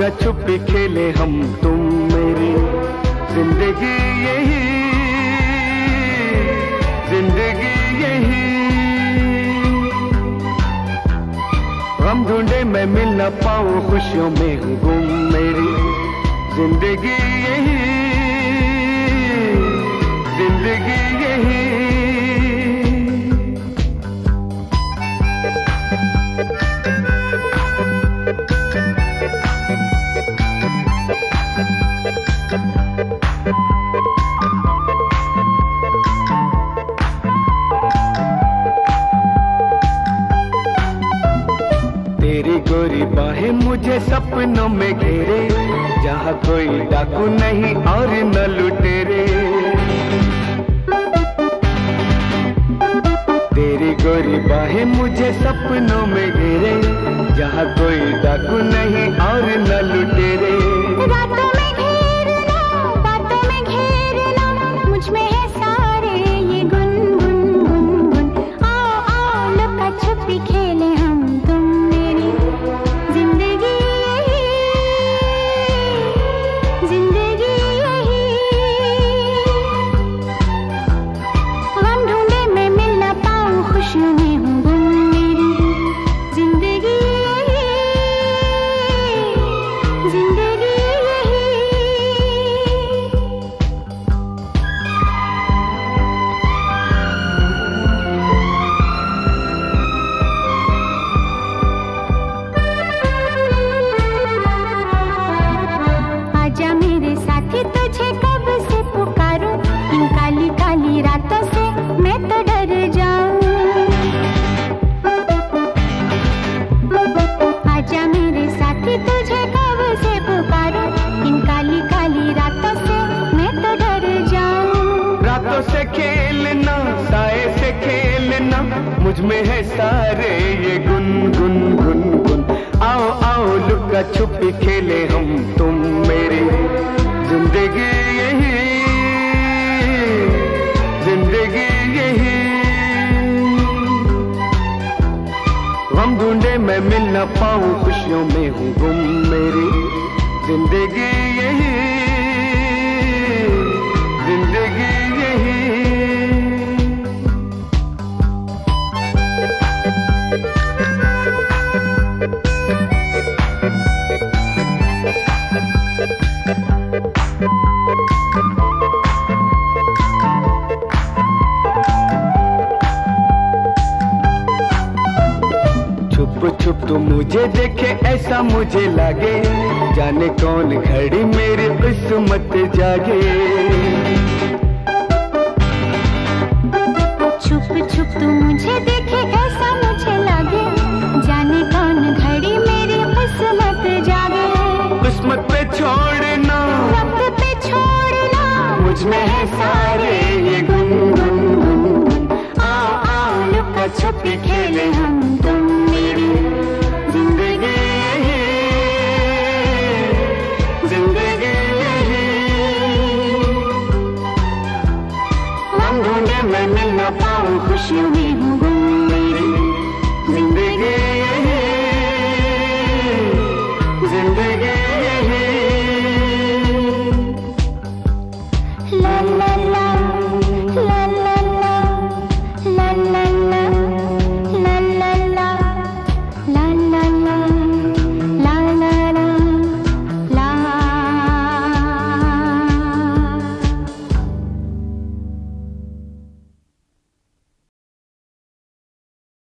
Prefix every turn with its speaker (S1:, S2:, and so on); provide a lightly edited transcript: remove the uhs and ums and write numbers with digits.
S1: लुका छुपी खेले हम तुम मेरी जिंदगी यही, जिंदगी यही। हम ढूंढे मैं मिल न पाऊं, खुशियों में हूँ गुम मेरी जिंदगी यही, जिंदगी यही। तेरी गोरी बाहें मुझे सपनों में घेरे, जहाँ कोई डाकू नहीं और न लुटेरे। तेरी गोरी बाहें मुझे सपनों में घेरे, जहाँ कोई डाकू नहीं और न लुटेरे।
S2: रातों में घेरना, बातों में घेरना, मुझ में है सारे ये गुन गुन गुन गुन। आओ आओ लुका छुपी खेले हम तुम मेरी जिंदगी यही, जिंदगी यही। हम ढूंढे मैं मिल ना पाऊं, खुशियों में हूँ गुम मेरी जिंदगी यही, जिंदगी यही। आजा मेरे साथी तुझे कब से पुकारूं, इन काली काली रातों से मैं तो डर जाऊं। आजा मेरे साथी तुझे कब से पुकारूं, इन काली काली रातों से मैं तो डर जाऊं।
S1: रातों से खेलना, साए से खेलना, मुझ में है सारे ये गुन गुन गुन गुन। आओ आओ लुका छुपी खेले हम तुम मेरी जिंदगी यही, जिंदगी यही। हम ढूंढे मैं मिल न पाऊं, खुशियों में हूँ गुम मेरी जिंदगी यही, जिंदगी यही। छुप छुप तो मुझे देखे ऐसा मुझे लागे, जाने कौन घड़ी मेरी किस्मत जागे।
S2: छुप छुप तू मुझे देखे ऐसा मुझे लगे, जाने कौन घड़ी मेरी किस्मत जागे।
S1: किस्मत पे छोड़ना,
S2: वक्त पे छोड़ना,
S1: मुझ में है सारे ये गुन गुन गुन गुन।
S2: आओ आओ लुका छुपी खेले हम तुम मेरी
S1: जिंदगी यही, जिंदगी यही।
S2: हम ढूंढे मैं मिल ना पाऊं, खुशियों में हूँ